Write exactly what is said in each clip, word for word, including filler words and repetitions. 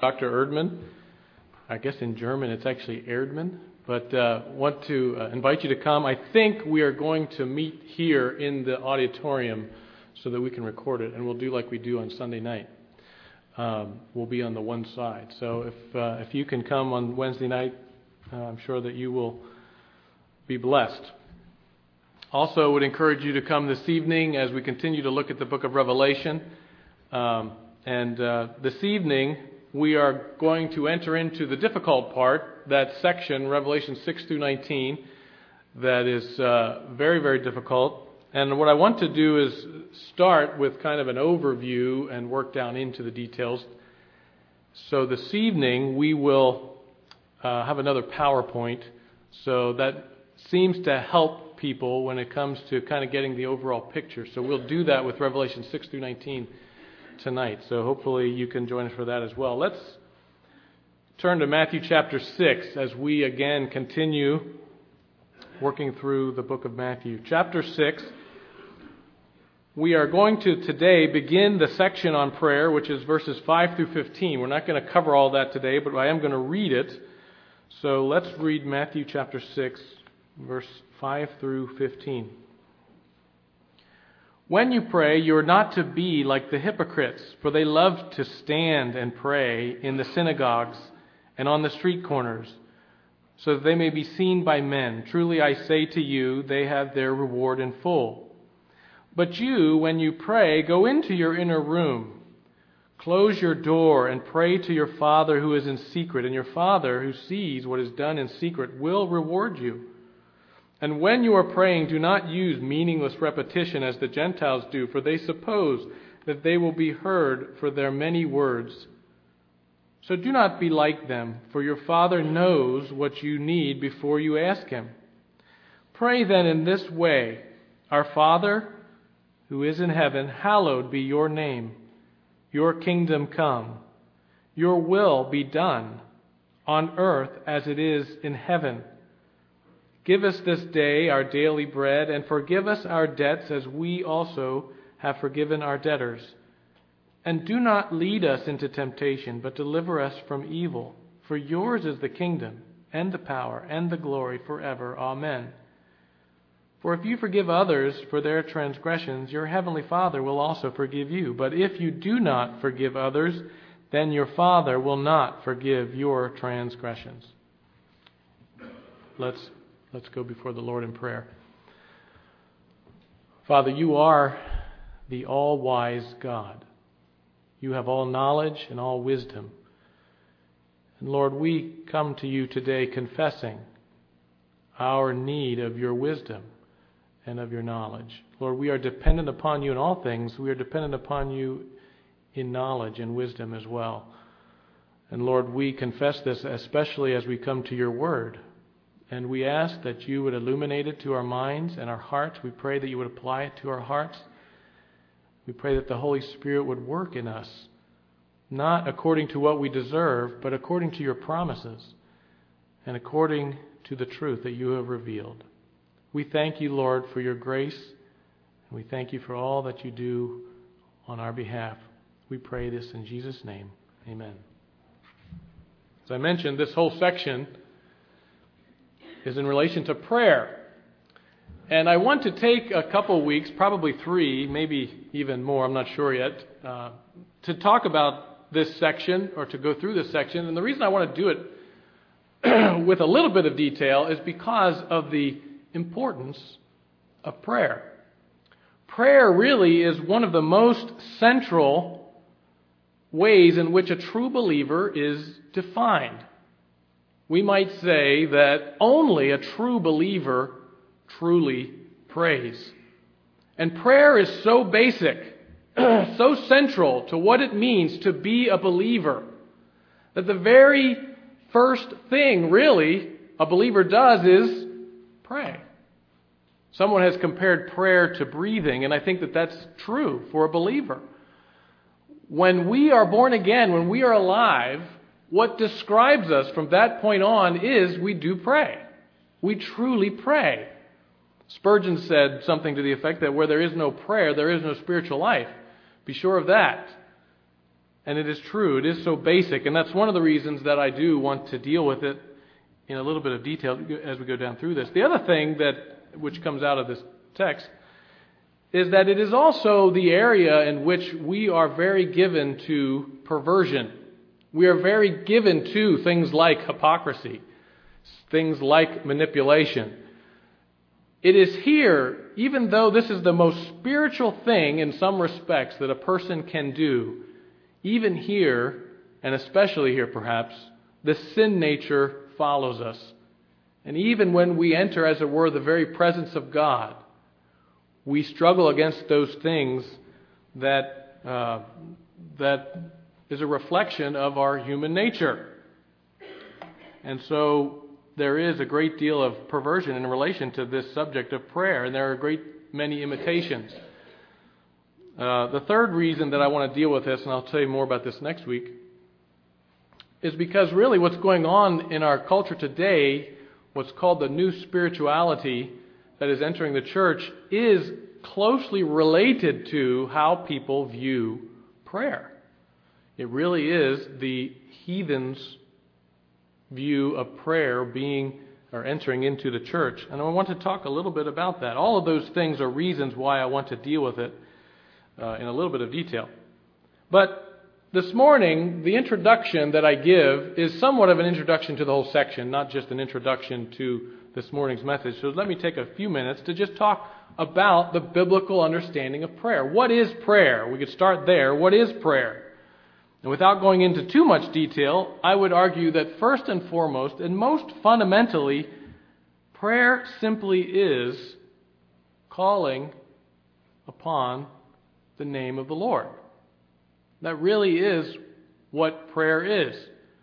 Doctor Erdman. I guess in German it's actually Erdman, but uh, want to uh, invite you to come. I think we are going to meet here in the auditorium so that we can record it, and we'll do like we do on Sunday night. Um, we'll be on the one side. So if uh, if you can come on Wednesday night, uh, I'm sure that you will be blessed. Also, would encourage you to come this evening as we continue to look at the book of Revelation. Um, and uh, this evening, we are going to enter into the difficult part, that section, Revelation six through nineteen, that is uh, very, very difficult. And what I want to do is start with kind of an overview and work down into the details. So this evening, we will uh, have another PowerPoint. So that seems to help people when it comes to kind of getting the overall picture. So we'll do that with Revelation six through nineteen tonight. So hopefully you can join us for that as well. Let's turn to Matthew chapter six as we again continue working through the book of Matthew. Chapter six. We are going to today begin the section on prayer, which is verses five through fifteen. We're not going to cover all that today, but I am going to read it. So let's read Matthew chapter six, verse five through fifteen. When you pray, you are not to be like the hypocrites, for they love to stand and pray in the synagogues and on the street corners, so that they may be seen by men. Truly I say to you, they have their reward in full. But you, when you pray, go into your inner room, close your door, and pray to your Father who is in secret, and your Father who sees what is done in secret will reward you. And when you are praying, do not use meaningless repetition as the Gentiles do, for they suppose that they will be heard for their many words. So do not be like them, for your Father knows what you need before you ask Him. Pray then in this way: Our Father, who is in heaven, hallowed be your name. Your kingdom come. Your will be done on earth as it is in heaven. Give us this day our daily bread, and forgive us our debts as we also have forgiven our debtors. And do not lead us into temptation, but deliver us from evil. For yours is the kingdom, and the power, and the glory forever. Amen. For if you forgive others for their transgressions, your heavenly Father will also forgive you. But if you do not forgive others, then your Father will not forgive your transgressions. Let's Let's go before the Lord in prayer. Father, you are the all-wise God. You have all knowledge and all wisdom. And Lord, we come to you today confessing our need of your wisdom and of your knowledge. Lord, we are dependent upon you in all things. We are dependent upon you in knowledge and wisdom as well. And Lord, we confess this especially as we come to your word. And we ask that you would illuminate it to our minds and our hearts. We pray that you would apply it to our hearts. We pray that the Holy Spirit would work in us, not according to what we deserve, but according to your promises and according to the truth that you have revealed. We thank you, Lord, for your grace, and we thank you for all that you do on our behalf. We pray this in Jesus' name. Amen. As I mentioned, this whole section is in relation to prayer. And I want to take a couple weeks, probably three, maybe even more, I'm not sure yet, uh, to talk about this section or to go through this section. And the reason I want to do it with a little bit of detail is because of the importance of prayer. Prayer really is one of the most central ways in which a true believer is defined. We might say that only a true believer truly prays. And prayer is so basic, so central to what it means to be a believer, that the very first thing, really, a believer does is pray. Someone has compared prayer to breathing, and I think that that's true for a believer. When we are born again, when we are alive, what describes us from that point on is we do pray. We truly pray. Spurgeon said something to the effect that where there is no prayer, there is no spiritual life. Be sure of that. And it is true. It is so basic. And that's one of the reasons that I do want to deal with it in a little bit of detail as we go down through this. The other thing that which comes out of this text is that it is also the area in which we are very given to perversion. We are very given to things like hypocrisy, things like manipulation. It is here, even though this is the most spiritual thing in some respects that a person can do, even here, and especially here perhaps, the sin nature follows us. And even when we enter, as it were, the very presence of God, we struggle against those things that uh, that is a reflection of our human nature. And so there is a great deal of perversion in relation to this subject of prayer, and there are a great many imitations. Uh, the third reason that I want to deal with this, and I'll tell you more about this next week, is because really what's going on in our culture today, what's called the new spirituality that is entering the church, is closely related to how people view prayer. It really is the heathens' view of prayer being or entering into the church. And I want to talk a little bit about that. All of those things are reasons why I want to deal with it uh, in a little bit of detail. But this morning, the introduction that I give is somewhat of an introduction to the whole section, not just an introduction to this morning's message. So let me take a few minutes to just talk about the biblical understanding of prayer. What is prayer? We could start there. What is prayer? And without going into too much detail, I would argue that first and foremost, and most fundamentally, prayer simply is calling upon the name of the Lord. That really is what prayer is.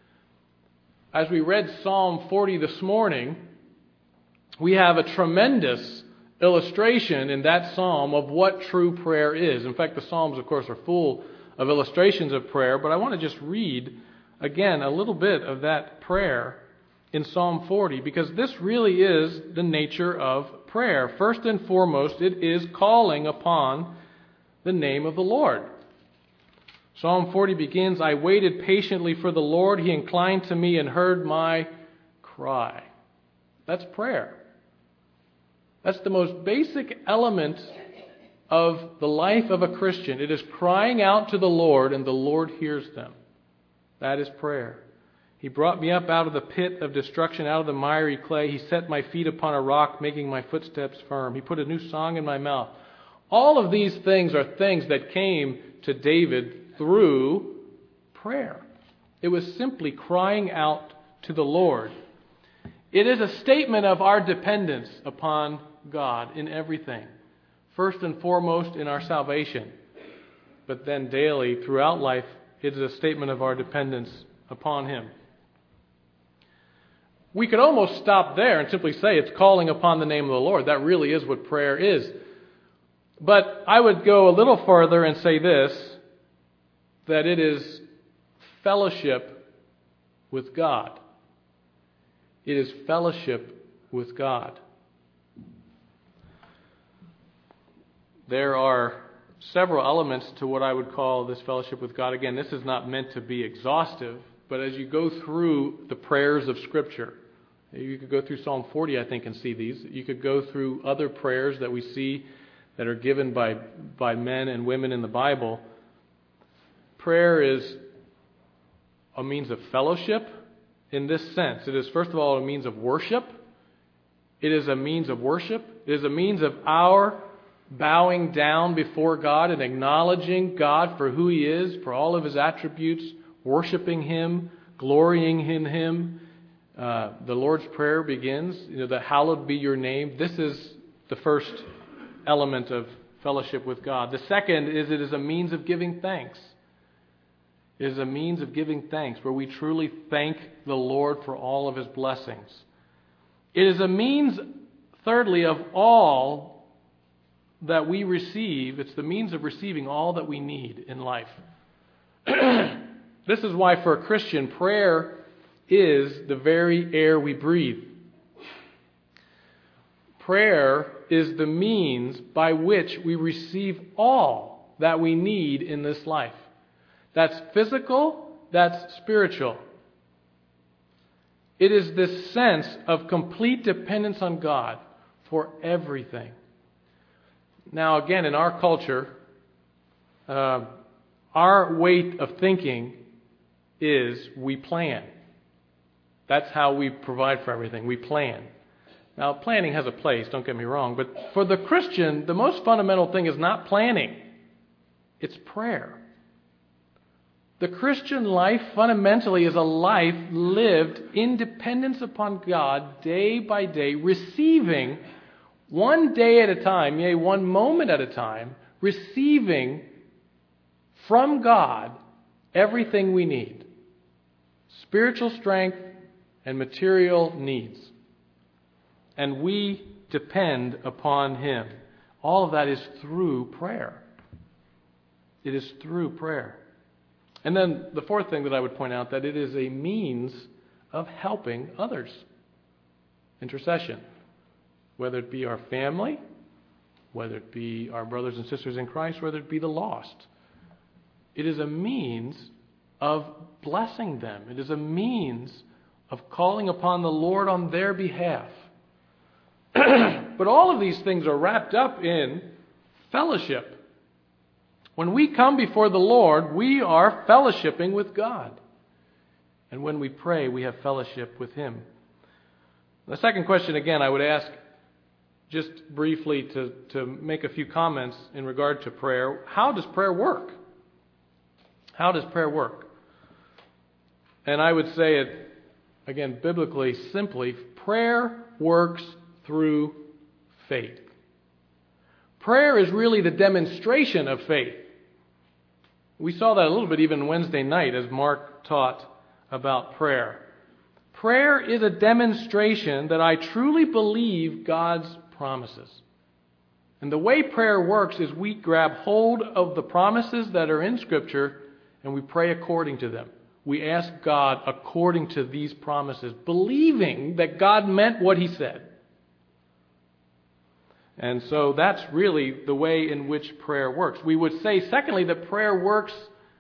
As we read Psalm forty this morning, we have a tremendous illustration in that psalm of what true prayer is. In fact, the Psalms, of course, are full of illustrations of prayer, but I want to just read again a little bit of that prayer in Psalm forty, because this really is the nature of prayer. First and foremost, it is calling upon the name of the Lord. Psalm forty begins, "I waited patiently for the Lord. He inclined to me and heard my cry." That's prayer. That's the most basic element of the life of a Christian. It is crying out to the Lord, and the Lord hears them. That is prayer. He brought me up out of the pit of destruction, out of the miry clay. He set my feet upon a rock, making my footsteps firm. He put a new song in my mouth. All of these things are things that came to David through prayer. It was simply crying out to the Lord. It is a statement of our dependence upon God in everything. First and foremost in our salvation, but then daily throughout life, it is a statement of our dependence upon Him. We could almost stop there and simply say it's calling upon the name of the Lord. That really is what prayer is. But I would go a little further and say this, that it is fellowship with God. It is fellowship with God. There are several elements to what I would call this fellowship with God. Again, this is not meant to be exhaustive, but as you go through the prayers of Scripture, you could go through Psalm forty, I think, and see these. You could go through other prayers that we see that are given by, by men and women in the Bible. Prayer is a means of fellowship in this sense. It is, first of all, a means of worship. It is a means of worship. It is a means of our bowing down before God and acknowledging God for who He is, for all of His attributes, worshiping Him, glorying in Him. Uh, the Lord's Prayer begins, you know, that hallowed be your name. This is the first element of fellowship with God. The second is it is a means of giving thanks. It is a means of giving thanks where we truly thank the Lord for all of His blessings. It is a means, thirdly, of all that we receive. It's the means of receiving all that we need in life. This is why for a Christian, prayer is the very air we breathe. Prayer is the means by which we receive all that we need in this life. That's physical, that's spiritual. It is this sense of complete dependence on God for everything. Now, again, in our culture, uh, our way of thinking is we plan. That's how we provide for everything. We plan. Now, planning has a place, don't get me wrong, but for the Christian, the most fundamental thing is not planning. It's prayer. The Christian life fundamentally is a life lived in dependence upon God day by day, receiving one day at a time, yea, one moment at a time, receiving from God everything we need. Spiritual strength and material needs. And we depend upon Him. All of that is through prayer. It is through prayer. And then the fourth thing that I would point out, that it is a means of helping others. Intercession. Whether it be our family, whether it be our brothers and sisters in Christ, whether it be the lost. It is a means of blessing them. It is a means of calling upon the Lord on their behalf. But all of these things are wrapped up in fellowship. When we come before the Lord, we are fellowshipping with God. And when we pray, we have fellowship with Him. The second question, again, I would ask just briefly to, to make a few comments in regard to prayer. How does prayer work? How does prayer work? And I would say it, again, biblically, simply, prayer works through faith. Prayer is really the demonstration of faith. We saw that a little bit even Wednesday night as Mark taught about prayer. Prayer is a demonstration that I truly believe God's promises. And the way prayer works is we grab hold of the promises that are in Scripture and we pray according to them. We ask God according to these promises, believing that God meant what He said. And so that's really the way in which prayer works. We would say, secondly, that prayer works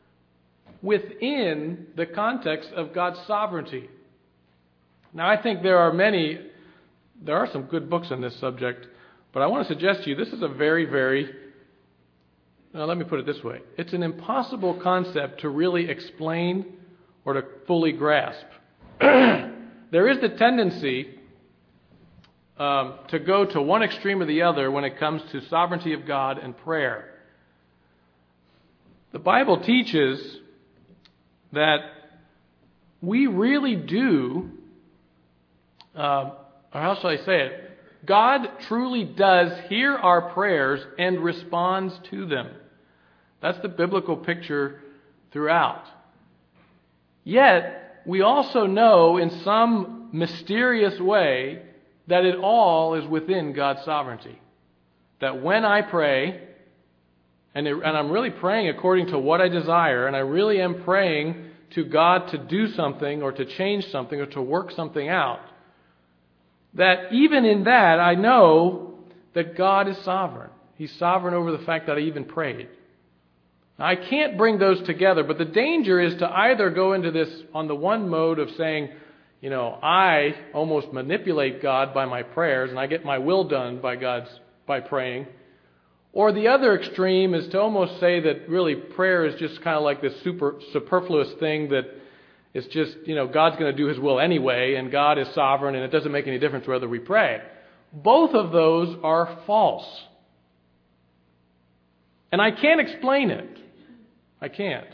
within the context of God's sovereignty. Now, I think there are many, there are some good books on this subject, but I want to suggest to you this is a very, very, now let me put it this way. It's an impossible concept to really explain or to fully grasp. There is the tendency Um, to go to one extreme or the other when it comes to sovereignty of God and prayer. The Bible teaches that we really do, uh, or how shall I say it, God truly does hear our prayers and responds to them. That's the biblical picture throughout. Yet, we also know in some mysterious way that it all is within God's sovereignty. That when I pray, and, it, and I'm really praying according to what I desire, and I really am praying to God to do something or to change something or to work something out, that even in that I know that God is sovereign. He's sovereign over the fact that I even prayed. Now, I can't bring those together, but the danger is to either go into this on the one mode of saying, you know, I almost manipulate God by my prayers and I get my will done by God's by praying. Or the other extreme is to almost say that really prayer is just kind of like this super superfluous thing that it's just, you know, God's going to do His will anyway and God is sovereign and it doesn't make any difference whether we pray. Both of those are false. And I can't explain it. I can't.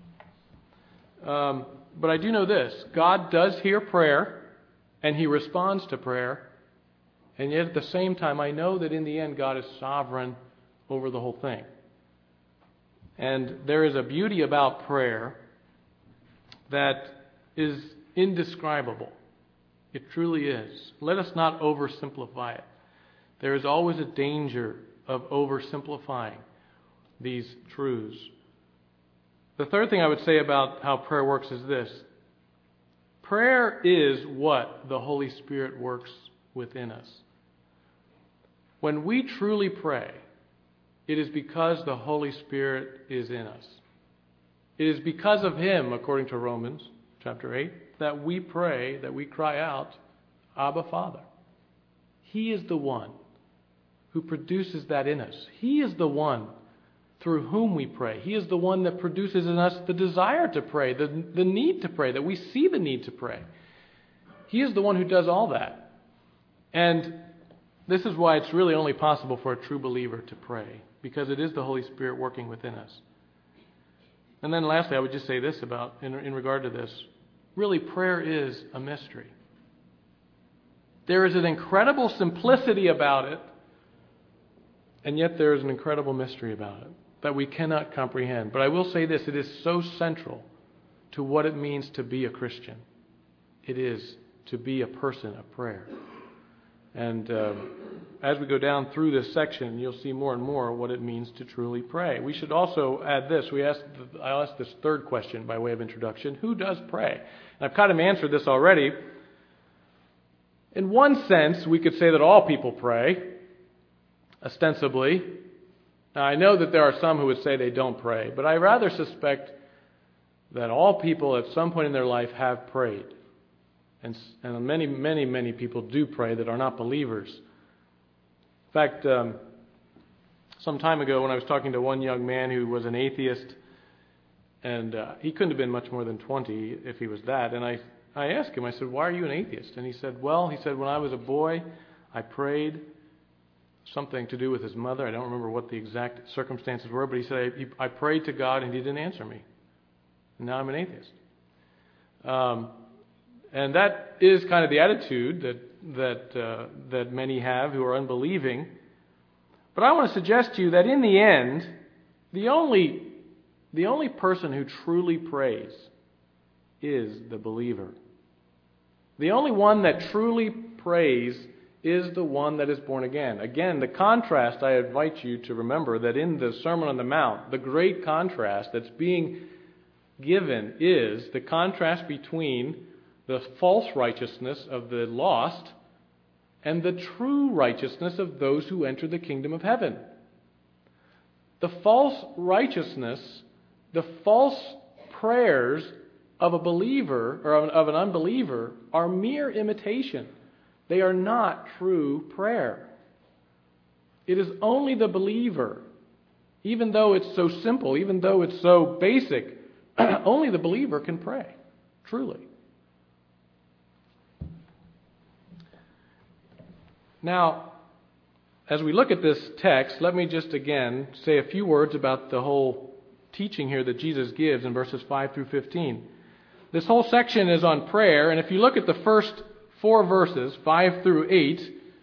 Um... But I do know this, God does hear prayer, and He responds to prayer, and yet at the same time I know that in the end God is sovereign over the whole thing. And there is a beauty about prayer that is indescribable. It truly is. Let us not oversimplify it. There is always a danger of oversimplifying these truths. The third thing I would say about how prayer works is this. Prayer is what the Holy Spirit works within us. When we truly pray, it is because the Holy Spirit is in us. It is because of Him, according to Romans chapter eight, that we pray, that we cry out, Abba, Father. He is the one who produces that in us. He is the one through whom we pray. He is the one that produces in us the desire to pray, the, the need to pray, that we see the need to pray. He is the one who does all that. And this is why it's really only possible for a true believer to pray, because it is the Holy Spirit working within us. And then lastly, I would just say this about, in, in regard to this, really prayer is a mystery. There is an incredible simplicity about it, and yet there is an incredible mystery about it that we cannot comprehend. But I will say this, it is so central to what it means to be a Christian. It is to be a person of prayer. And uh, as we go down through this section, you'll see more and more what it means to truly pray. We should also add this. We asked, I'll ask this third question by way of introduction. Who does pray? And I've kind of answered this already. In one sense, we could say that all people pray, ostensibly. Now, I know that there are some who would say they don't pray, but I rather suspect that all people at some point in their life have prayed. And, and many, many, many people do pray that are not believers. In fact, um, some time ago when I was talking to one young man who was an atheist, and uh, he couldn't have been much more than twenty if he was that, and I, I asked him, I said, why are you an atheist? And he said, well, he said, when I was a boy, I prayed something to do with his mother. I don't remember what the exact circumstances were, but he said, I, I prayed to God and He didn't answer me. And now I'm an atheist. Um, and that is kind of the attitude that that uh, that many have who are unbelieving. But I want to suggest to you that in the end, the only the only person who truly prays is the believer. The only one that truly prays is the one that is born again. Again, the contrast, I invite you to remember that in the Sermon on the Mount, the great contrast that's being given is the contrast between the false righteousness of the lost and the true righteousness of those who enter the kingdom of heaven. The false righteousness, the false prayers of a believer or of an unbeliever are mere imitation. They are not true prayer. It is only the believer, even though it's so simple, even though it's so basic, only the believer can pray, truly. Now, as we look at this text, let me just again say a few words about the whole teaching here that Jesus gives in verses five through fifteen. This whole section is on prayer, and if you look at the first four verses, five through eight,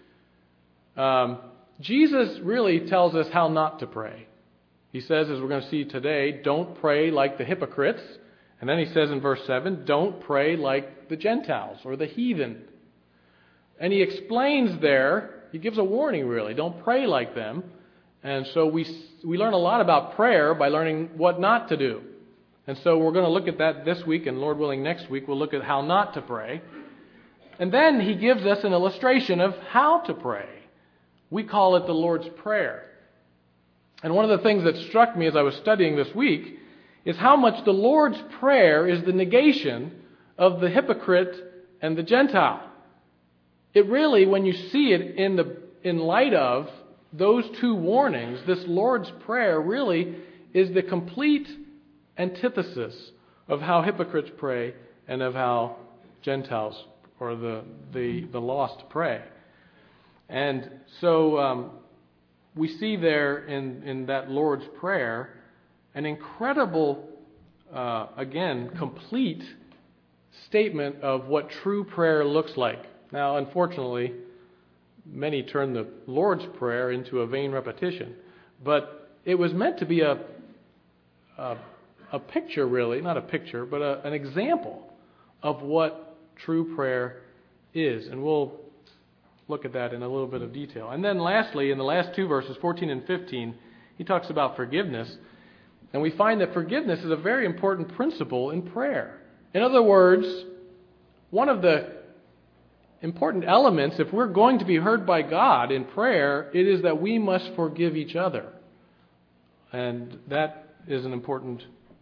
um, Jesus really tells us how not to pray. He says, as we're going to see today, don't pray like the hypocrites. And then he says in verse seven, don't pray like the Gentiles or the heathen. And he explains there, he gives a warning really, don't pray like them. And so we we learn a lot about prayer by learning what not to do. And so we're going to look at that this week, and Lord willing next week we'll look at how not to pray. And then he gives us an illustration of how to pray. We call it the Lord's Prayer. And one of the things that struck me as I was studying this week is how much the Lord's Prayer is the negation of the hypocrite and the Gentile. It really, when you see it in the in light of those two warnings, this Lord's Prayer really is the complete antithesis of how hypocrites pray and of how Gentiles or the the, the lost pray. And so um, we see there in, in that Lord's Prayer an incredible, uh, again, complete statement of what true prayer looks like. Now, unfortunately, many turn the Lord's Prayer into a vain repetition. But it was meant to be a a, a picture, really, not a picture, but a, an example of what true prayer is. And we'll look at that in a little bit of detail. And then lastly, in the last two verses, fourteen and fifteen, he talks about forgiveness. And we find that forgiveness is a very important principle in prayer. In other words, one of the important elements, if we're going to be heard by God in prayer, it is that we must forgive each other. And that is an important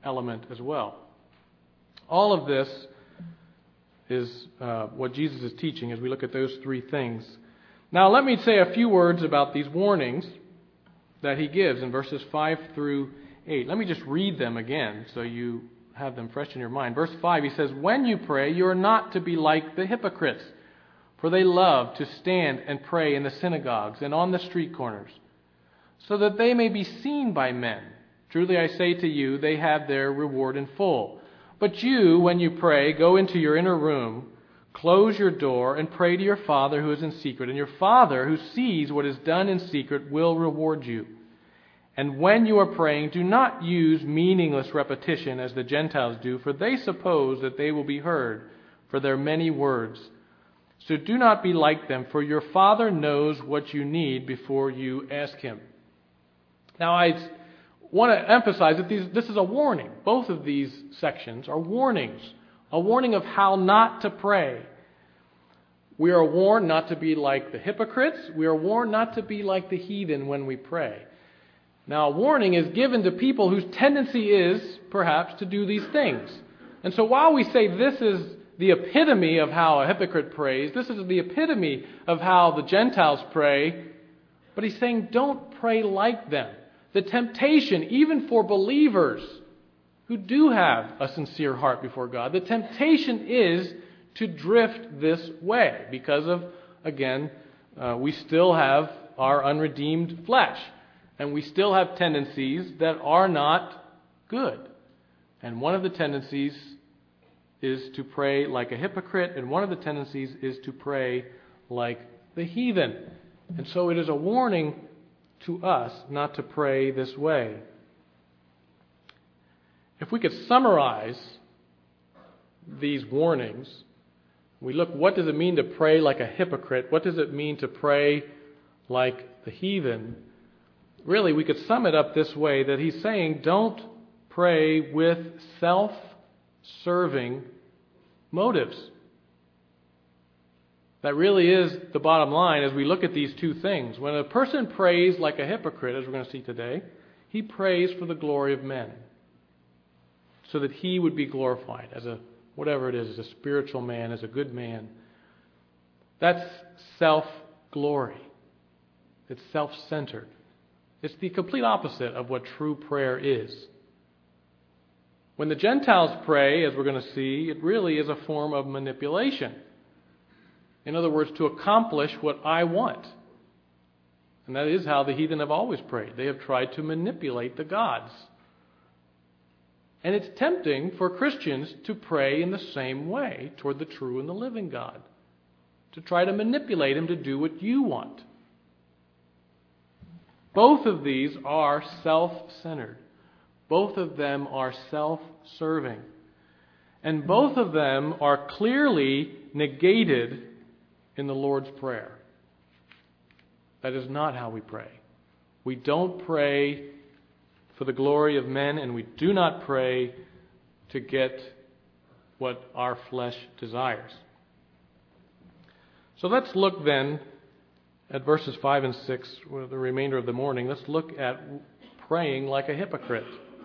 element as well. All of this is uh, what Jesus is teaching as we look at those three things. Now let me say a few words about these warnings that he gives in verses five through eight. Let me just read them again so you have them fresh in your mind. Verse five, he says, "When you pray, you are not to be like the hypocrites, for they love to stand and pray in the synagogues and on the street corners, so that they may be seen by men. Truly I say to you, they have their reward in full. But you, when you pray, go into your inner room, close your door, and pray to your Father who is in secret. And your Father who sees what is done in secret will reward you. And when you are praying, do not use meaningless repetition as the Gentiles do, for they suppose that they will be heard for their many words. So do not be like them, for your Father knows what you need before you ask Him." Now, I want to emphasize that these, this is a warning. Both of these sections are warnings. A warning of how not to pray. We are warned not to be like the hypocrites. We are warned not to be like the heathen when we pray. Now, a warning is given to people whose tendency is, perhaps, to do these things. And so while we say this is the epitome of how a hypocrite prays, this is the epitome of how the Gentiles pray, but he's saying don't pray like them. The temptation, even for believers who do have a sincere heart before God, the temptation is to drift this way because of, again, uh, we still have our unredeemed flesh. And we still have tendencies that are not good. And one of the tendencies is to pray like a hypocrite, and one of the tendencies is to pray like the heathen. And so it is a warning to us not to pray this way. If we could summarize these warnings, we look, what does it mean to pray like a hypocrite? What does it mean to pray like the heathen? Really, we could sum it up this way, that he's saying don't pray with self-serving motives. That really is the bottom line as we look at these two things. When a person prays like a hypocrite, as we're going to see today, he prays for the glory of men, so that he would be glorified as a, whatever it is, as a spiritual man, as a good man. That's self-glory. It's self-centered. It's the complete opposite of what true prayer is. When the Gentiles pray, as we're going to see, it really is a form of manipulation. In other words, to accomplish what I want. And that is how the heathen have always prayed. They have tried to manipulate the gods. And it's tempting for Christians to pray in the same way toward the true and the living God. To try to manipulate Him to do what you want. Both of these are self-centered. Both of them are self-serving. And both of them are clearly negated in the Lord's Prayer. That is not how we pray. We don't pray for the glory of men, and we do not pray to get what our flesh desires. So let's look then at verses five and six, the remainder of the morning. Let's look at praying like a hypocrite.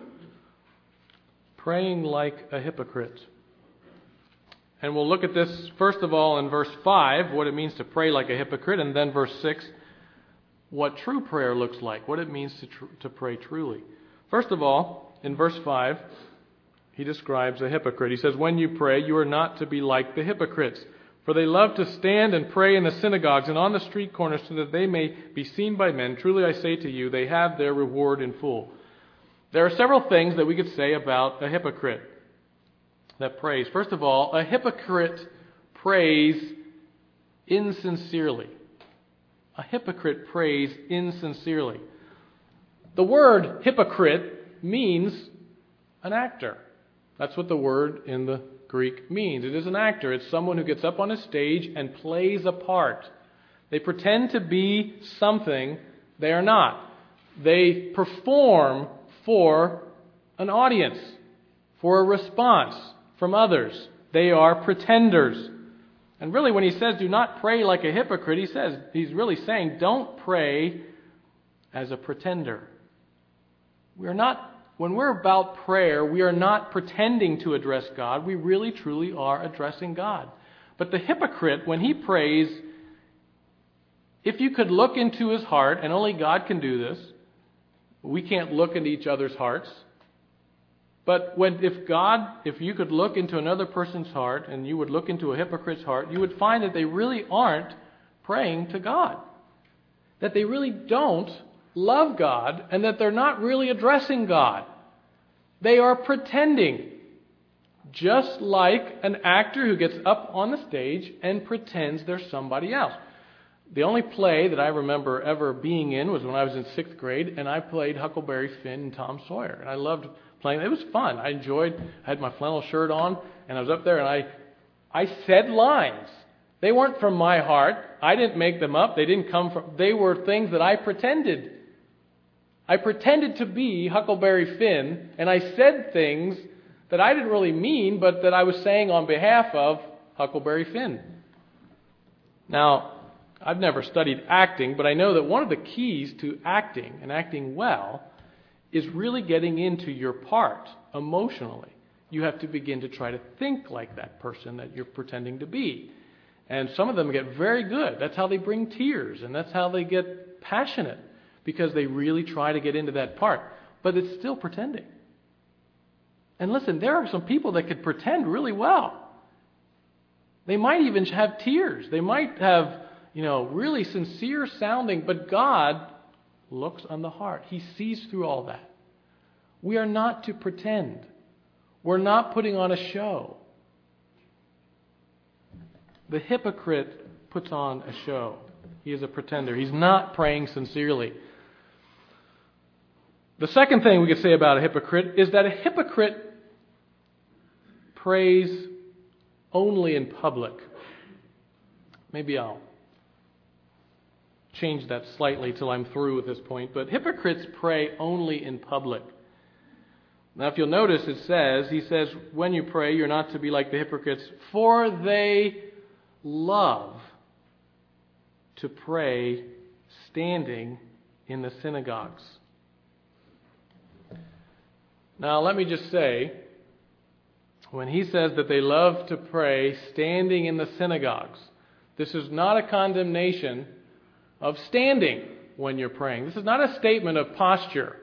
Praying like a hypocrite. And we'll look at this, first of all, in verse five, what it means to pray like a hypocrite, and then verse six, what true prayer looks like, what it means to, tr- to pray truly. First of all, in verse five, he describes a hypocrite. He says, "When you pray, you are not to be like the hypocrites, for they love to stand and pray in the synagogues and on the street corners so that they may be seen by men. Truly I say to you, they have their reward in full." There are several things that we could say about a hypocrite that prays. First of all, a hypocrite prays insincerely. A hypocrite prays insincerely. The word hypocrite means an actor. That's what the word in the Greek means. It is an actor. It's someone who gets up on a stage and plays a part. They pretend to be something they are not. They perform for an audience, for a response from others. They are pretenders. And really, when he says do not pray like a hypocrite, he says, he's really saying don't pray as a pretender. We are not when we're about prayer, we are not pretending to address God. We really, truly are addressing God. But the hypocrite, when he prays, if you could look into his heart, and only God can do this, we can't look into each other's hearts. But when, if God, if you could look into another person's heart, and you would look into a hypocrite's heart, you would find that they really aren't praying to God. That they really don't love God, and that they're not really addressing God. They are pretending. Just like an actor who gets up on the stage and pretends they're somebody else. The only play that I remember ever being in was when I was in sixth grade, and I played Huckleberry Finn and Tom Sawyer. And I loved playing. It was fun. I enjoyed, I had my flannel shirt on, and I was up there, and I, I said lines. They weren't from my heart. I didn't make them up. They didn't come from, they were things that I pretended. I pretended to be Huckleberry Finn, and I said things that I didn't really mean, but that I was saying on behalf of Huckleberry Finn. Now, I've never studied acting, but I know that one of the keys to acting, and acting well, is really getting into your part emotionally. You have to begin to try to think like that person that you're pretending to be. And some of them get very good. That's how they bring tears, and that's how they get passionate, because they really try to get into that part. But it's still pretending. And listen, there are some people that could pretend really well. They might even have tears. They might have, you know, really sincere sounding, but God looks on the heart. He sees through all that. We are not to pretend. We're not putting on a show. The hypocrite puts on a show. He is a pretender. He's not praying sincerely. The second thing we could say about a hypocrite is that a hypocrite prays only in public. Maybe I'll change that slightly till I'm through with this point. But hypocrites pray only in public. Now, if you'll notice, it says, he says, when you pray, you're not to be like the hypocrites, for they love to pray standing in the synagogues. Now, let me just say, when he says that they love to pray standing in the synagogues, this is not a condemnation of standing when you're praying. This is not a statement of posture.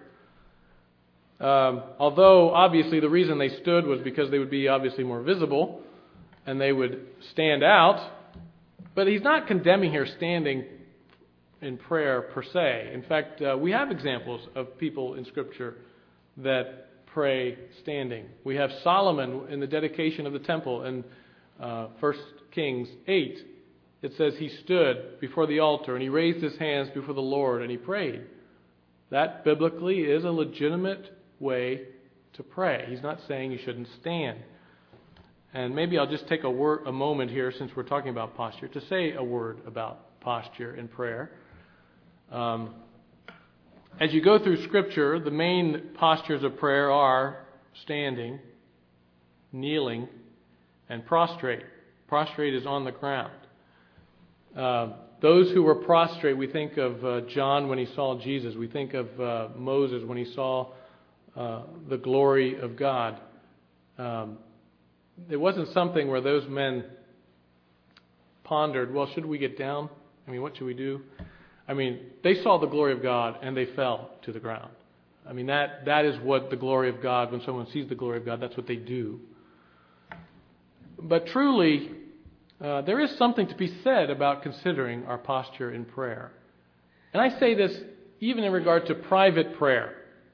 Um, although, obviously, the reason they stood was because they would be obviously more visible and they would stand out. But he's not condemning here standing in prayer per se. In fact, uh, we have examples of people in Scripture that pray standing. We have Solomon in the dedication of the temple in uh, First Kings eight. It says he stood before the altar and he raised his hands before the Lord and he prayed. That biblically is a legitimate way to pray. He's not saying you shouldn't stand. And maybe I'll just take a word, a moment here, since we're talking about posture, to say a word about posture in prayer. Um, as you go through Scripture, the main postures of prayer are standing, kneeling, and prostrate. Prostrate is on the ground. Uh, those who were prostrate, we think of uh, John when he saw Jesus. We think of uh, Moses when he saw uh, the glory of God. Um, it wasn't something where those men pondered, well, should we get down? I mean, what should we do? I mean, they saw the glory of God and they fell to the ground. I mean, that that is what the glory of God, when someone sees the glory of God, that's what they do. But truly, Uh, there is something to be said about considering our posture in prayer. And I say this even in regard to private prayer.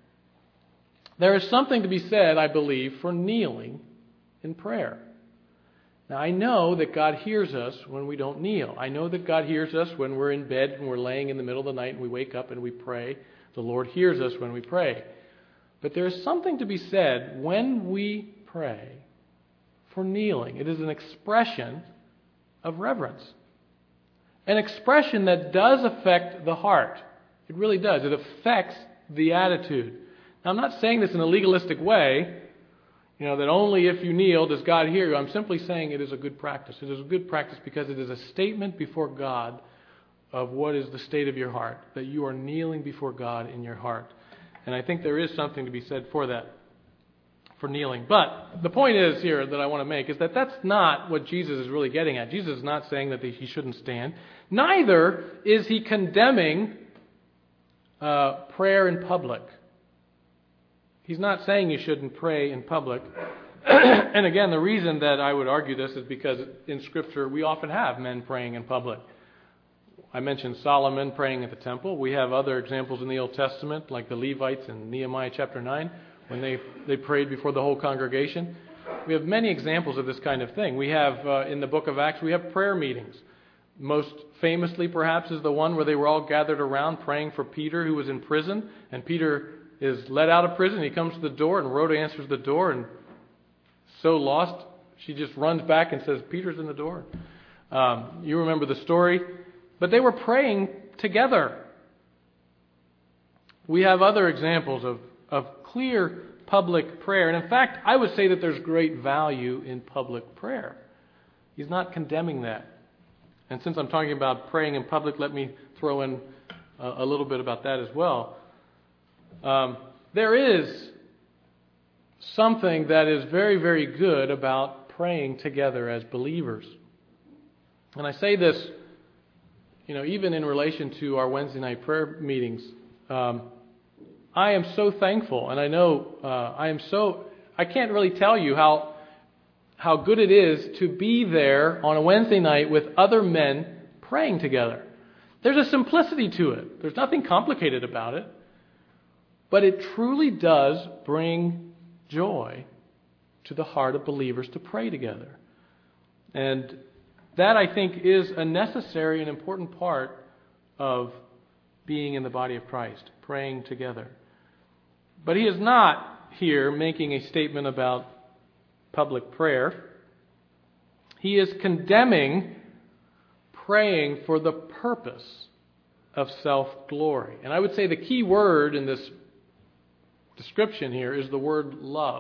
There is something to be said, I believe, for kneeling in prayer. Now, I know that God hears us when we don't kneel. I know that God hears us when we're in bed and we're laying in the middle of the night and we wake up and we pray. The Lord hears us when we pray. But there is something to be said when we pray for kneeling. It is an expression of reverence. An expression that does affect the heart. It really does. It affects the attitude. Now, I'm not saying this in a legalistic way, you know, that only if you kneel does God hear you. I'm simply saying it is a good practice. It is a good practice because it is a statement before God of what is the state of your heart, that you are kneeling before God in your heart. And I think there is something to be said for that, for kneeling. But the point is here that I want to make is that that's not what Jesus is really getting at. Jesus is not saying that he shouldn't stand. Neither is he condemning uh, prayer in public. He's not saying you shouldn't pray in public. And again, the reason that I would argue this is because in Scripture we often have men praying in public. I mentioned Solomon praying at the temple. We have other examples in the Old Testament, like the Levites in Nehemiah chapter nine, when they, they prayed before the whole congregation. We have many examples of this kind of thing. We have, uh, in the book of Acts, we have prayer meetings. Most famously, perhaps, is the one where they were all gathered around praying for Peter, who was in prison. And Peter is let out of prison. He comes to the door, and Rhoda answers the door, and so lost, she just runs back and says, Peter's in the door. Um, you remember the story. But they were praying together. We have other examples of, of clear public prayer. And in fact, I would say that there's great value in public prayer. He's not condemning that. And since I'm talking about praying in public, let me throw in a, a little bit about that as well. Um, there is something that is very, very good about praying together as believers. And I say this, you know, even in relation to our Wednesday night prayer meetings. Um, I am so thankful, and I know uh, I am so, I can't really tell you how how good it is to be there on a Wednesday night with other men praying together. There's a simplicity to it. There's nothing complicated about it. But it truly does bring joy to the heart of believers to pray together. And that, I think, is a necessary and important part of being in the body of Christ, praying together. But he is not here making a statement about public prayer. He is condemning praying for the purpose of self-glory. And I would say the key word in this description here is the word love.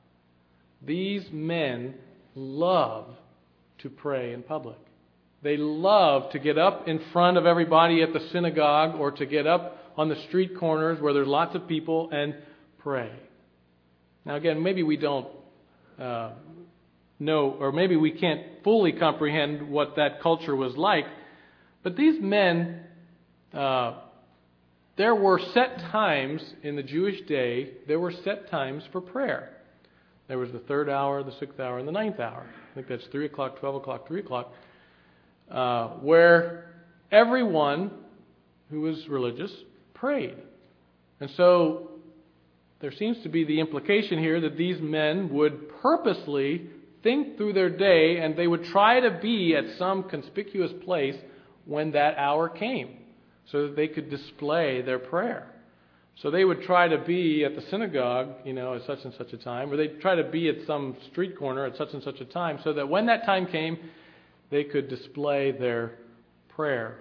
These men love to pray in public. They love to get up in front of everybody at the synagogue or to get up on the street corners where there's lots of people and pray. Now again, maybe we don't uh, know, or maybe we can't fully comprehend what that culture was like, but these men, uh, there were set times in the Jewish day, there were set times for prayer. There was the third hour, the sixth hour, and the ninth hour. I think that's three o'clock, twelve o'clock, three o'clock, uh, where everyone who was religious prayed. And so there seems to be the implication here that these men would purposely think through their day and they would try to be at some conspicuous place when that hour came so that they could display their prayer. So they would try to be at the synagogue, you know, at such and such a time, or they'd try to be at some street corner at such and such a time so that when that time came, they could display their prayer.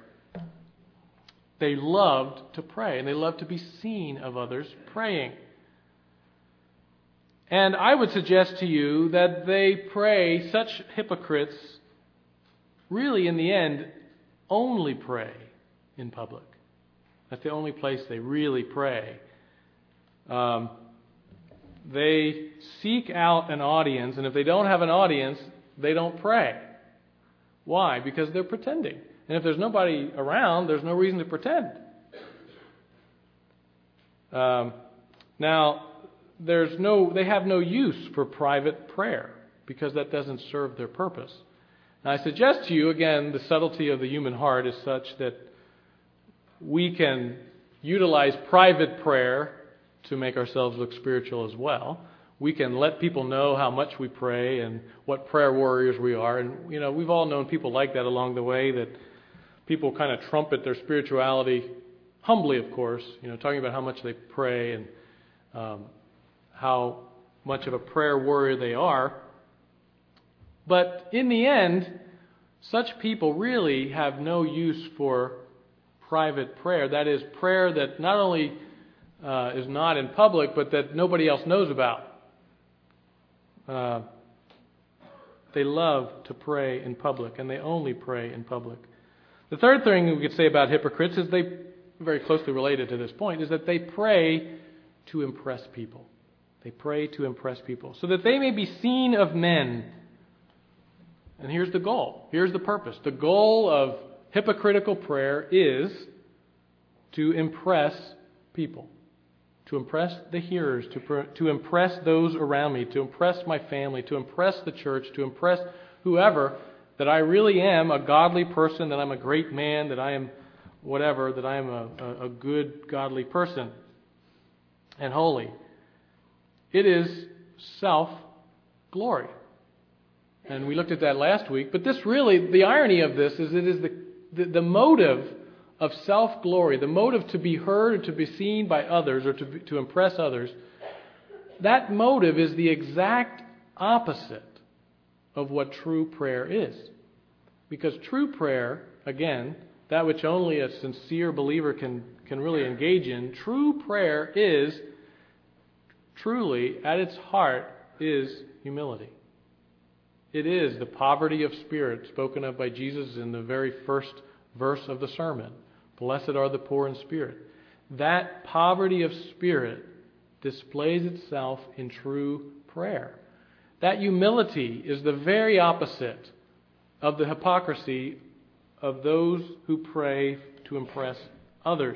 They loved to pray, and they loved to be seen of others praying. And I would suggest to you that they pray, such hypocrites, really in the end, only pray in public. That's the only place they really pray. Um, they seek out an audience, and if they don't have an audience, they don't pray. Why? Because they're pretending. And if there's nobody around, there's no reason to pretend. Um, now, there's no, they have no use for private prayer because that doesn't serve their purpose. Now, I suggest to you, again, the subtlety of the human heart is such that we can utilize private prayer to make ourselves look spiritual as well. We can let people know how much we pray and what prayer warriors we are. And, you know, we've all known people like that along the way, that people kind of trumpet their spirituality, humbly, of course, you know, talking about how much they pray and um, how much of a prayer warrior they are. But in the end, such people really have no use for private prayer. That is, prayer that not only uh, is not in public, but that nobody else knows about. Uh, they love to pray in public, and they only pray in public. The third thing we could say about hypocrites is they, very closely related to this point, is that they pray to impress people. They pray to impress people, so that they may be seen of men. And here's the goal. Here's the purpose. The goal of hypocritical prayer is to impress people. To impress the hearers, to, to impress those around me, to impress my family, to impress the church, to impress whoever, that I really am a godly person, that I'm a great man, that I am whatever, that I am a, a, a good, godly person and holy. It is self-glory. And we looked at that last week. But this really, the irony of this is it is the, the, the motive of self-glory, the motive to be heard or to be seen by others or to, be, to impress others. That motive is the exact opposite of what true prayer is. Because true prayer, again, that which only a sincere believer can, can really engage in, true prayer is truly, at its heart, is humility. It is the poverty of spirit spoken of by Jesus in the very first verse of the sermon. Blessed are the poor in spirit. That poverty of spirit displays itself in true prayer. That humility is the very opposite of the hypocrisy of those who pray to impress others.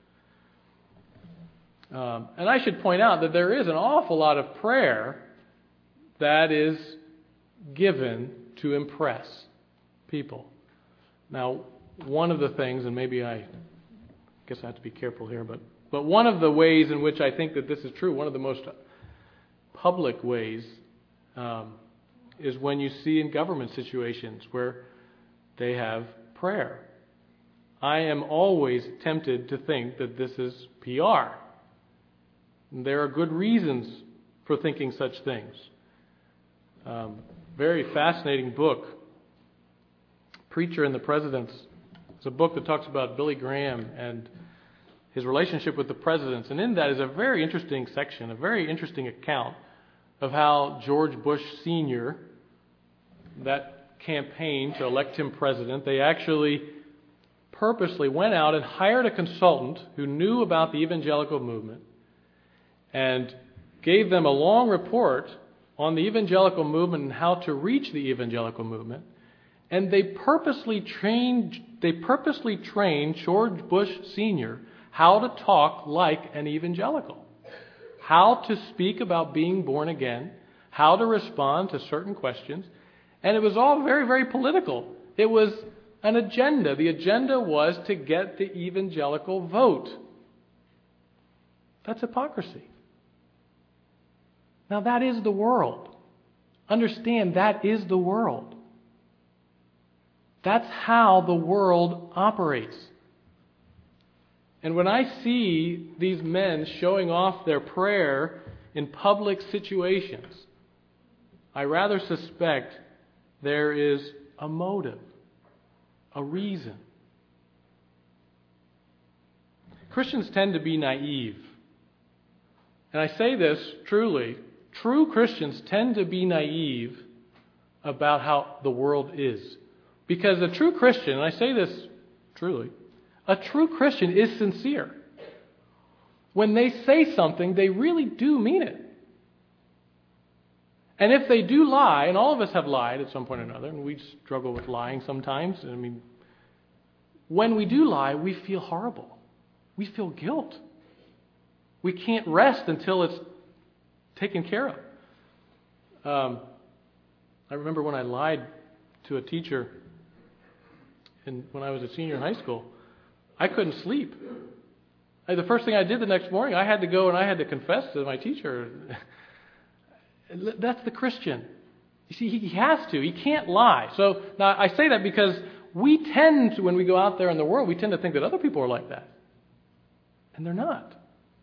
Um, and I should point out that there is an awful lot of prayer that is given to impress people. Now, one of the things, and maybe I guess I have to be careful here, but, but one of the ways in which I think that this is true, one of the most public ways, um, is when you see in government situations where they have prayer. I am always tempted to think that this is P R. And there are good reasons for thinking such things. Um, very fascinating book, Preacher and the Presidents. It's a book that talks about Billy Graham and his relationship with the presidents. And in that is a very interesting section, a very interesting account of how George Bush Senior, that campaign to elect him president, they actually purposely went out and hired a consultant who knew about the evangelical movement and gave them a long report on the evangelical movement and how to reach the evangelical movement. And they purposely trained, they purposely trained George Bush Senior how to talk like an evangelical, how to speak about being born again, how to respond to certain questions. And it was all very, very political. It was an agenda. The agenda was to get the evangelical vote. That's hypocrisy. Now that is the world. Understand, that is the world. That's how the world operates. And when I see these men showing off their prayer in public situations, I rather suspect there is a motive, a reason. Christians tend to be naive. And I say this truly. True Christians tend to be naive about how the world is. Because a true Christian, and I say this truly, a true Christian is sincere. When they say something, they really do mean it. And if they do lie, and all of us have lied at some point or another, and we struggle with lying sometimes, I mean, when we do lie, we feel horrible. We feel guilt. We can't rest until it's taken care of. Um, I remember when I lied to a teacher and when I was a senior in high school, I couldn't sleep. I, the first thing I did the next morning, I had to go and I had to confess to my teacher. That's the Christian. You see, he has to. He can't lie. So now I say that because we tend to, when we go out there in the world, we tend to think that other people are like that. And they're not.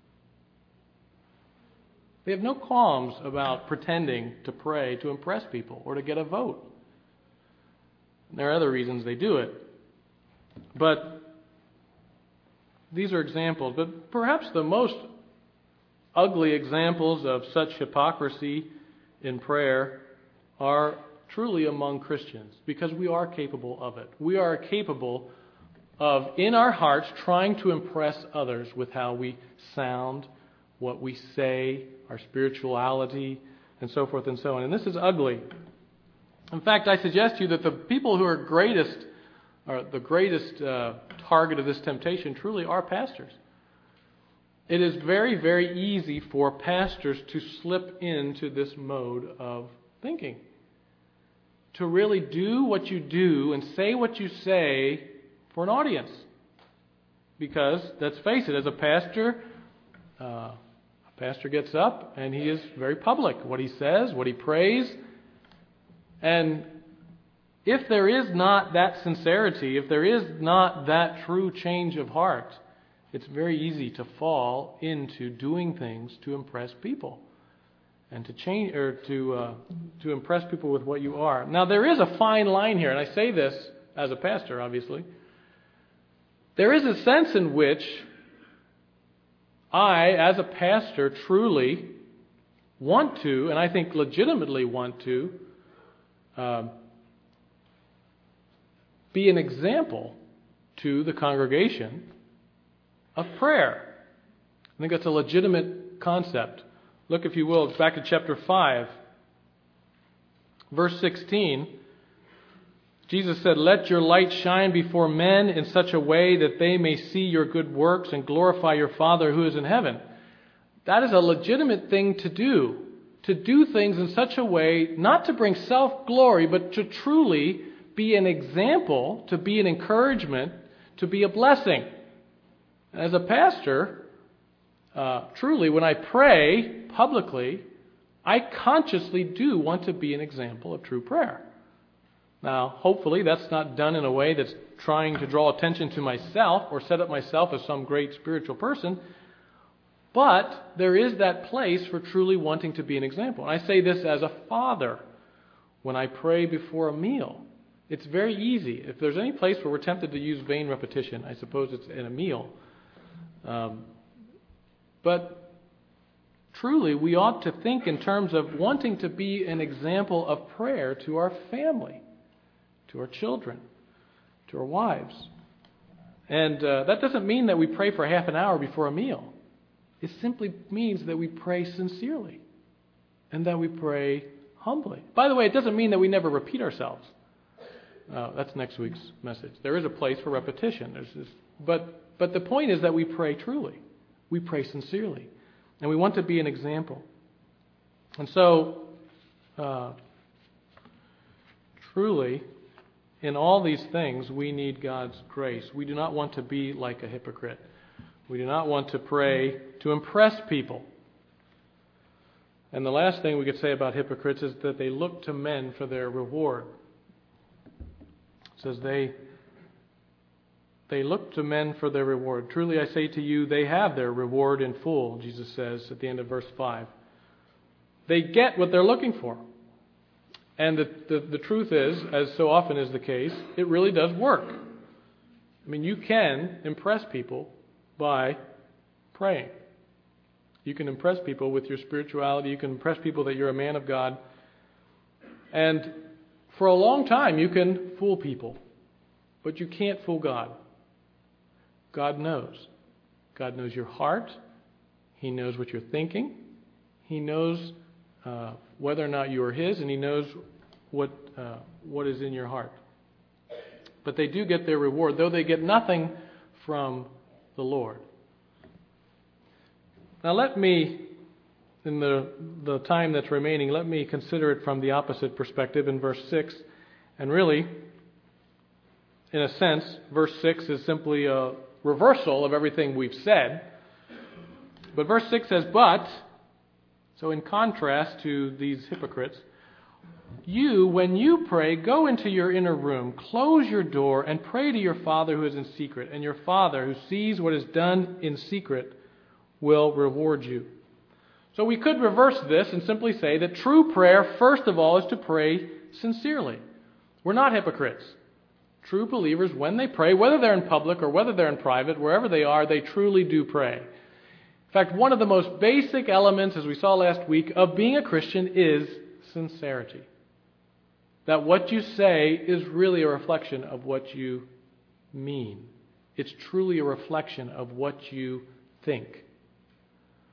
They have no qualms about pretending to pray to impress people or to get a vote. And there are other reasons they do it. But these are examples. But perhaps the most ugly examples of such hypocrisy in prayer are truly among Christians, because we are capable of it. We are capable of, in our hearts, trying to impress others with how we sound, what we say, our spirituality, and so forth and so on. And this is ugly. In fact, I suggest to you that the people who are greatest, or the greatest uh, target of this temptation truly are pastors. It is very, very easy for pastors to slip into this mode of thinking. To really do what you do and say what you say for an audience. Because, let's face it, as a pastor, uh, a pastor gets up and he is very public. What he says, what he prays. And if there is not that sincerity, if there is not that true change of heart, it's very easy to fall into doing things to impress people. And to change, or to uh, to impress people with what you are. Now, there is a fine line here, and I say this as a pastor, obviously. There is a sense in which I, as a pastor, truly want to, and I think legitimately want to, um, be an example to the congregation of prayer. I think that's a legitimate concept. Look, if you will, back to chapter five, verse sixteen. Jesus said, "Let your light shine before men in such a way that they may see your good works and glorify your Father who is in heaven." That is a legitimate thing to do. To do things in such a way, not to bring self-glory, but to truly be an example, to be an encouragement, to be a blessing. As a pastor, uh, truly, when I pray publicly, I consciously do want to be an example of true prayer. Now, hopefully that's not done in a way that's trying to draw attention to myself or set up myself as some great spiritual person, but there is that place for truly wanting to be an example. And I say this as a father when I pray before a meal. It's very easy. If there's any place where we're tempted to use vain repetition, I suppose it's in a meal. Um, but truly, we ought to think in terms of wanting to be an example of prayer to our family, to our children, to our wives. And uh, that doesn't mean that we pray for half an hour before a meal. It simply means that we pray sincerely and that we pray humbly. By the way, it doesn't mean that we never repeat ourselves. Uh, that's next week's message. There is a place for repetition. There's this, but but the point is that we pray truly. We pray sincerely. And we want to be an example. And so, uh, truly, in all these things, we need God's grace. We do not want to be like a hypocrite. We do not want to pray to impress people. And the last thing we could say about hypocrites is that they look to men for their reward. It says they, they look to men for their reward. Truly I say to you, they have their reward in full, Jesus says at the end of verse five. They get what they're looking for. And the, the, the truth is, as so often is the case, it really does work. I mean, you can impress people by praying. You can impress people with your spirituality. You can impress people that you're a man of God. And for a long time, you can fool people. But you can't fool God. God knows. God knows your heart. He knows what you're thinking. He knows uh, whether or not you are His, and He knows what uh, what is in your heart. But they do get their reward, though they get nothing from the Lord. Now let me, in the, the time that's remaining, let me consider it from the opposite perspective in verse six. And really, in a sense, verse six is simply a reversal of everything we've said. But verse six says, "But," so in contrast to these hypocrites, "you, when you pray, go into your inner room, close your door, and pray to your Father who is in secret. And your Father, who sees what is done in secret, will reward you." So we could reverse this and simply say that true prayer, first of all, is to pray sincerely. We're not hypocrites. True believers, when they pray, whether they're in public or whether they're in private, wherever they are, they truly do pray. In fact, one of the most basic elements, as we saw last week, of being a Christian is sincerity. That what you say is really a reflection of what you mean. It's truly a reflection of what you think.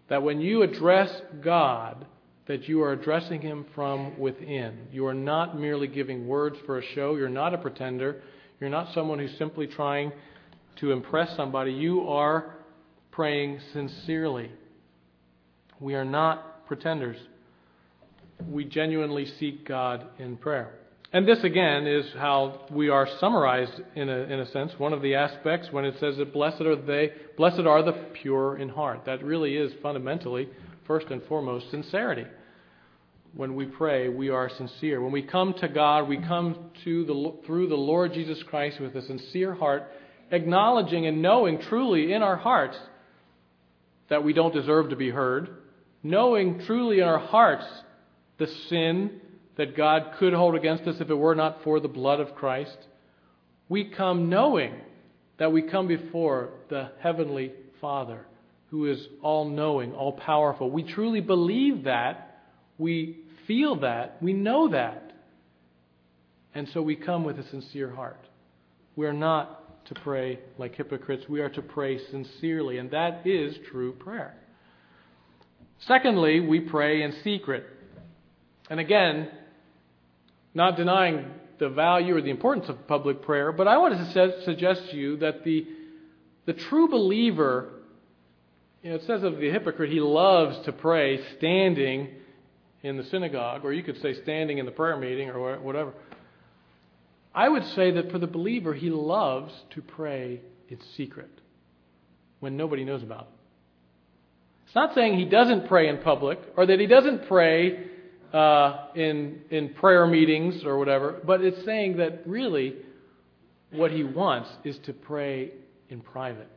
That when you address God, that you are addressing Him from within. You are not merely giving words for a show. You're not a pretender. You're not someone who's simply trying to impress somebody. You are praying sincerely. We are not pretenders. We genuinely seek God in prayer. And this, again, is how we are summarized in a, in a sense. One of the aspects when it says that blessed are they, blessed are the pure in heart. That really is fundamentally, first and foremost, sincerity. When we pray, we are sincere. When we come to God, we come to the through the Lord Jesus Christ with a sincere heart, acknowledging and knowing truly in our hearts that we don't deserve to be heard, knowing truly in our hearts the sin that God could hold against us if it were not for the blood of Christ. We come knowing that we come before the Heavenly Father, who is all-knowing, all-powerful. We truly believe that. We feel that. We know that. And so we come with a sincere heart. We are not to pray like hypocrites. We are to pray sincerely, and that is true prayer. Secondly, we pray in secret. And again, not denying the value or the importance of public prayer, but I want to suggest to you that the, the true believer, you know, it says of the hypocrite, he loves to pray standing in the synagogue, or you could say standing in the prayer meeting or whatever. I would say that for the believer, he loves to pray in secret when nobody knows about it. It's not saying he doesn't pray in public or that he doesn't pray uh, in in prayer meetings or whatever, but it's saying that really what he wants is to pray in private.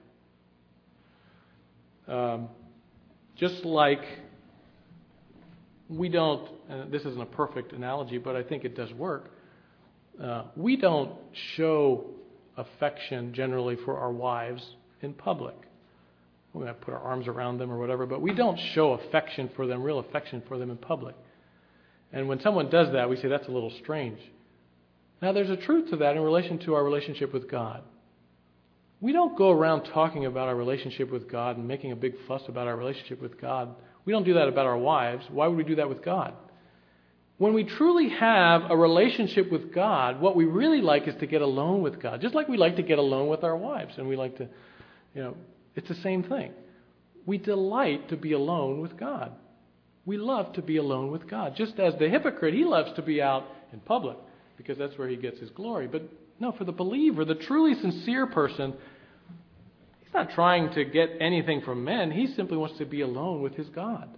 Um, just like we don't, and this isn't a perfect analogy, but I think it does work. Uh, we don't show affection generally for our wives in public. We're going to put our arms around them or whatever, but we don't show affection for them, real affection for them in public. And when someone does that, we say that's a little strange. Now, there's a truth to that in relation to our relationship with God. We don't go around talking about our relationship with God and making a big fuss about our relationship with God. We don't do that about our wives. Why would we do that with God? When we truly have a relationship with God, what we really like is to get alone with God. Just like we like to get alone with our wives. And we like to, you know, it's the same thing. We delight to be alone with God. We love to be alone with God. Just as the hypocrite, he loves to be out in public because that's where he gets his glory. But no, for the believer, the truly sincere person, he's not trying to get anything from men. He simply wants to be alone with his God.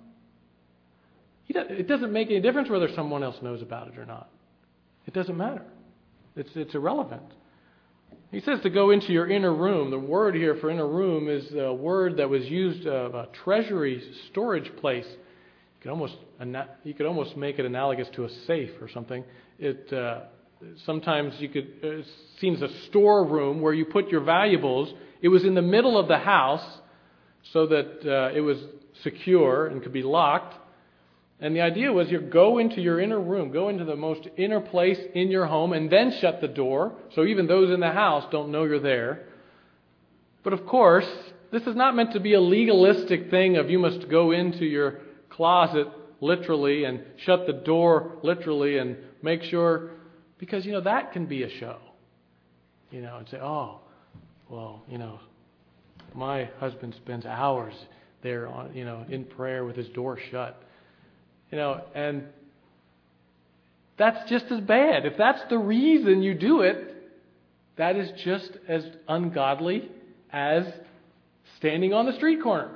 He does, it doesn't make any difference whether someone else knows about it or not. It doesn't matter. It's, it's irrelevant. He says to go into your inner room. The word here for inner room is a word that was used of a treasury storage place. You could almost you could almost make it analogous to a safe or something. It uh, sometimes you could it seems a storeroom where you put your valuables. It was in the middle of the house so that uh, it was secure and could be locked. And the idea was you go into your inner room, go into the most inner place in your home, and then shut the door, so even those in the house don't know you're there. But of course, this is not meant to be a legalistic thing of you must go into your closet literally and shut the door literally and make sure, because, you know, that can be a show. You know, and say, oh, well, you know, my husband spends hours there, on, you know, in prayer with his door shut. You know, and that's just as bad. If that's the reason you do it, that is just as ungodly as standing on the street corner.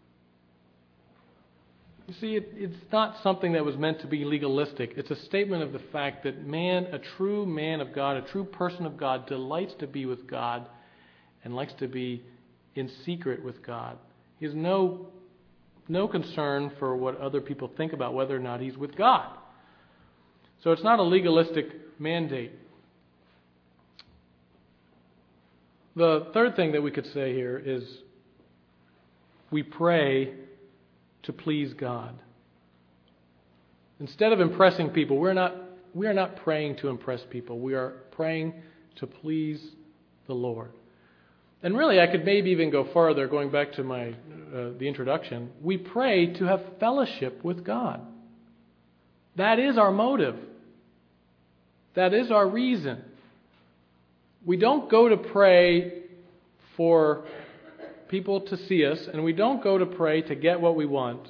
You see, it, it's not something that was meant to be legalistic. It's a statement of the fact that man, a true man of God, a true person of God, delights to be with God and likes to be in secret with God. He has no No concern for what other people think about whether or not he's with God. So it's not a legalistic mandate. The third thing that we could say here is we pray to please God. Instead of impressing people, we're not we are not praying to impress people. We are praying to please the Lord. And really, I could maybe even go further, going back to my uh, the introduction. We pray to have fellowship with God. That is our motive. That is our reason. We don't go to pray for people to see us, and we don't go to pray to get what we want.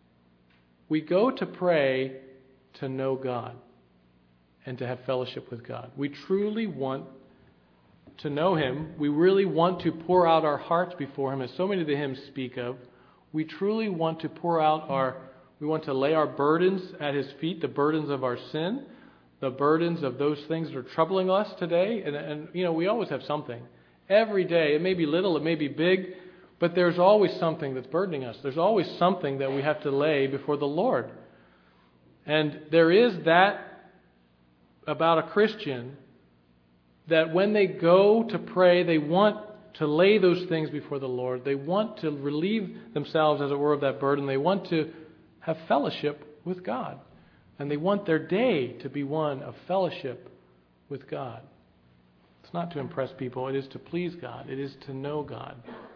We go to pray to know God and to have fellowship with God. We truly want to know Him. We really want to pour out our hearts before Him, as so many of the hymns speak of. We truly want to pour out our, we want to lay our burdens at His feet, the burdens of our sin, the burdens of those things that are troubling us today. And, and you know, we always have something. Every day, it may be little, it may be big, but there's always something that's burdening us. There's always something that we have to lay before the Lord. And there is that about a Christian, that when they go to pray, they want to lay those things before the Lord. They want to relieve themselves, as it were, of that burden. They want to have fellowship with God. And they want their day to be one of fellowship with God. It's not to impress people. It is to please God. It is to know God.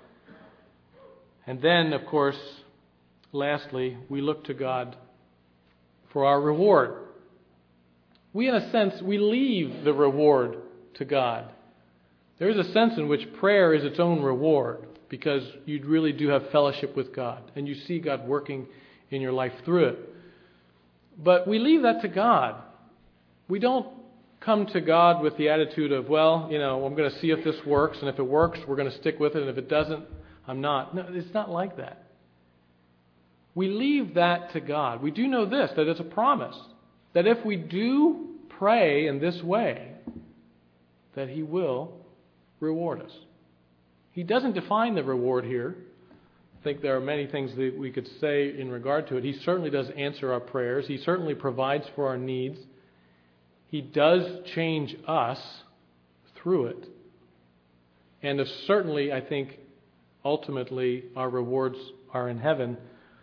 And then, of course, lastly, we look to God for our reward. We, in a sense, we leave the reward to God. There is a sense in which prayer is its own reward, because you really do have fellowship with God, and you see God working in your life through it. But we leave that to God. We don't come to God with the attitude of, well, you know, I'm going to see if this works, and if it works, we're going to stick with it, and if it doesn't, I'm not. No, it's not like that. We leave that to God. We do know this, that it's a promise, that if we do pray in this way, that He will reward us. He doesn't define the reward here. I think there are many things that we could say in regard to it. He certainly does answer our prayers. He certainly provides for our needs. He does change us through it. And if certainly, I think, ultimately, our rewards are in heaven.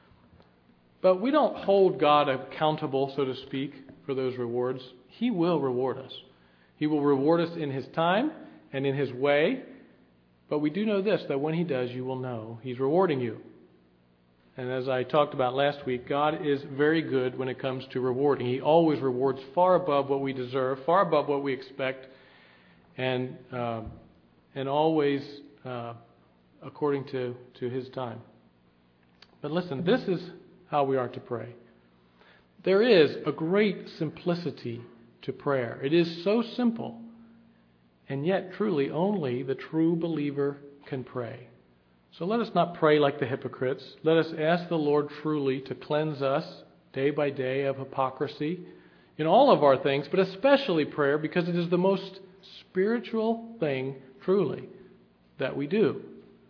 But we don't hold God accountable, so to speak, for those rewards. He will reward us. He will reward us in His time and in His way. But we do know this, that when He does, you will know He's rewarding you. And as I talked about last week, God is very good when it comes to rewarding. He always rewards far above what we deserve, far above what we expect, and uh, and always uh, according to, to His time. But listen, this is how we are to pray. There is a great simplicity to prayer. It is so simple, and yet truly only the true believer can pray. So let us not pray like the hypocrites. Let us ask the Lord truly to cleanse us day by day of hypocrisy in all of our things, but especially prayer, because it is the most spiritual thing, truly, that we do.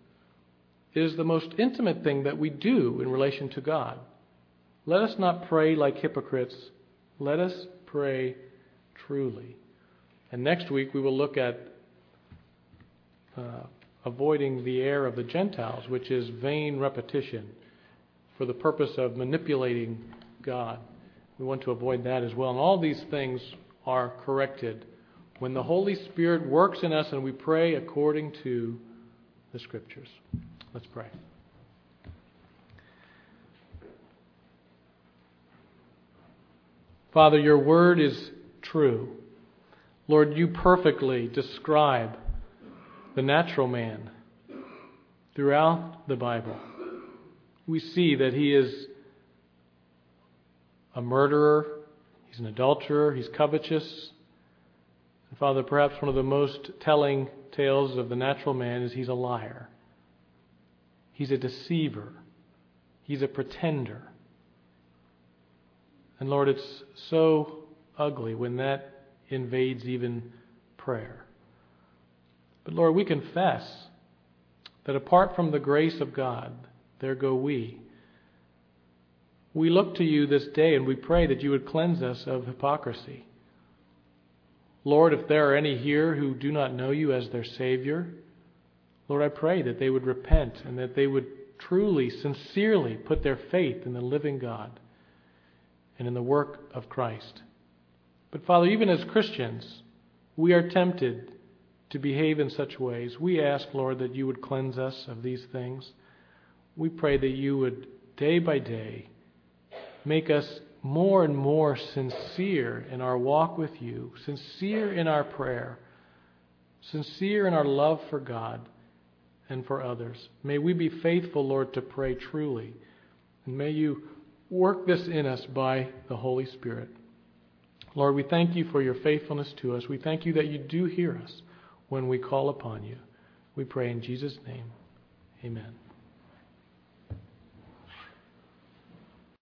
It is the most intimate thing that we do in relation to God. Let us not pray like hypocrites. Let us pray truly. And next week we will look at uh, avoiding the error of the Gentiles, which is vain repetition for the purpose of manipulating God. We want to avoid that as well. And all these things are corrected when the Holy Spirit works in us and we pray according to the Scriptures. Let's pray. Father, your word is true. Lord, you perfectly describe the natural man throughout the Bible. We see that he is a murderer, he's an adulterer, he's covetous. And Father, perhaps one of the most telling tales of the natural man is he's a liar. He's a deceiver. He's a pretender. And Lord, it's so ugly when that invades even prayer. But Lord, we confess that apart from the grace of God, there go we. We look to you this day and we pray that you would cleanse us of hypocrisy. Lord, if there are any here who do not know you as their Savior, Lord, I pray that they would repent and that they would truly, sincerely put their faith in the living God and in the work of Christ. But Father, even as Christians, we are tempted to behave in such ways. We ask, Lord, that you would cleanse us of these things. We pray that you would, day by day, make us more and more sincere in our walk with you, sincere in our prayer, sincere in our love for God and for others. May we be faithful, Lord, to pray truly. And may you work this in us by the Holy Spirit. Lord, we thank you for your faithfulness to us. We thank you that you do hear us when we call upon you. We pray in Jesus' name. Amen.